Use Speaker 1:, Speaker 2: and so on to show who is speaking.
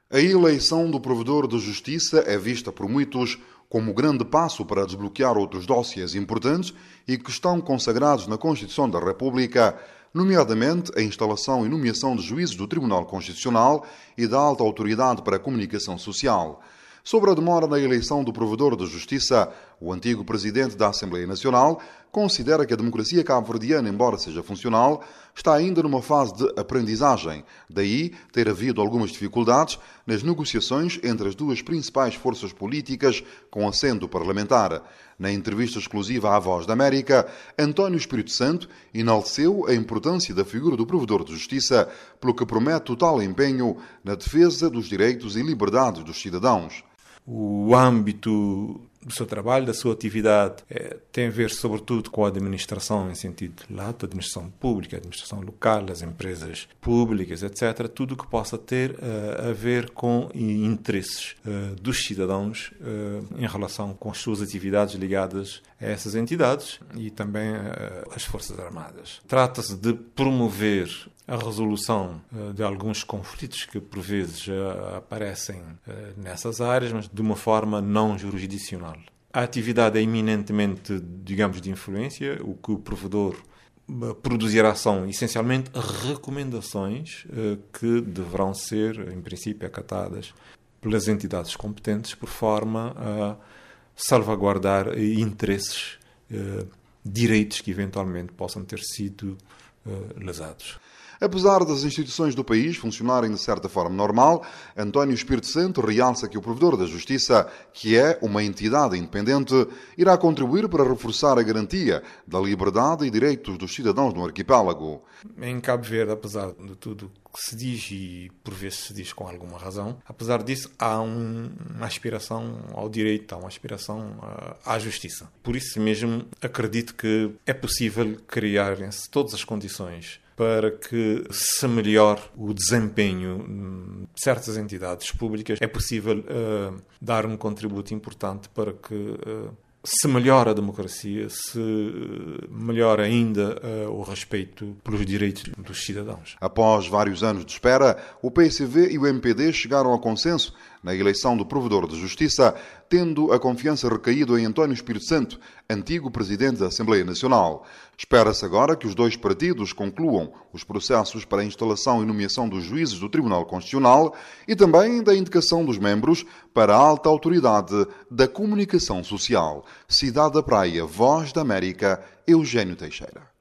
Speaker 1: A eleição do provedor de justiça é vista por muitos como grande passo para desbloquear outros dossiês importantes e que estão consagrados na Constituição da República, nomeadamente a instalação e nomeação de juízes do Tribunal Constitucional e da Alta Autoridade para a Comunicação Social. Sobre a demora na eleição do provedor de justiça, o antigo presidente da Assembleia Nacional considera que a democracia cabo-verdiana, embora seja funcional, está ainda numa fase de aprendizagem. Daí ter havido algumas dificuldades nas negociações entre as duas principais forças políticas com assento parlamentar. Na entrevista exclusiva à Voz da América, António Espírito Santo enalteceu a importância da figura do provedor de justiça, pelo que promete total empenho na defesa dos direitos e liberdades dos cidadãos.
Speaker 2: O âmbito do seu trabalho, da sua atividade, tem a ver sobretudo com a administração em sentido lato, a administração pública, a administração local, as empresas públicas, etc. Tudo o que possa ter a ver com interesses dos cidadãos em relação com as suas atividades ligadas a essas entidades e também às Forças Armadas. Trata-se de promover a resolução de alguns conflitos que, por vezes, aparecem nessas áreas, mas de uma forma não jurisdicional. A atividade é eminentemente, digamos, de influência. O que o provedor produzirá são, essencialmente, recomendações que deverão ser, em princípio, acatadas pelas entidades competentes por forma a salvaguardar interesses, direitos que, eventualmente, possam ter sido lesados.
Speaker 1: Apesar das instituições do país funcionarem de certa forma normal, António Espírito Santo realça que o provedor da Justiça, que é uma entidade independente, irá contribuir para reforçar a garantia da liberdade e direitos dos cidadãos no arquipélago.
Speaker 2: Em Cabo Verde, apesar de tudo que se diz, e por vezes se diz com alguma razão, apesar disso há uma aspiração ao direito, há uma aspiração à justiça. Por isso mesmo acredito que é possível criarem-se todas as condições para que se melhore o desempenho de certas entidades públicas. É possível dar um contributo importante para que se melhore a democracia, se melhore ainda o respeito pelos direitos dos cidadãos.
Speaker 1: Após vários anos de espera, o PCV e o MPD chegaram a consenso na eleição do provedor de justiça, tendo a confiança recaído em António Espírito Santo, antigo presidente da Assembleia Nacional. Espera-se agora que os dois partidos concluam os processos para a instalação e nomeação dos juízes do Tribunal Constitucional e também da indicação dos membros para a Alta Autoridade da Comunicação Social. Cidade da Praia, Voz da América, Eugênio Teixeira.